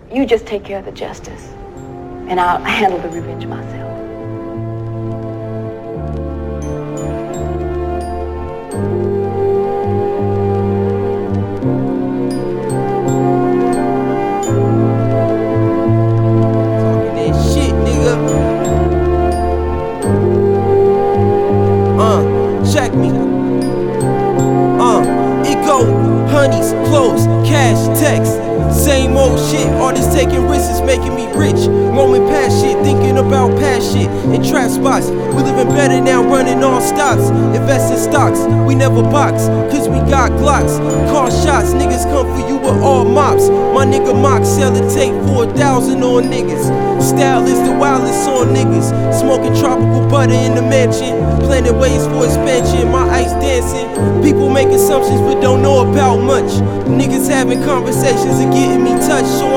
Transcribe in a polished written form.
You just take care of the justice, and I'll handle the revenge myself. Talking that shit, nigga. Check me. It go honeys, clothes, cash, text. Same old shit, artists taking risks is making me rich. Roaming past shit, thinking about past shit. In trap spots, we living better now, running all stocks. Invest in stocks, we never box, cause we got Glocks. Car shots, niggas come for you with all mops. My nigga Mock selling tape for 1,000 on niggas. Style is the wildest on niggas. Smoking tropical butter in the mansion. Planning ways for expansion, my ice dancing. People make assumptions but don't know about much. Niggas having conversations and getting me touched.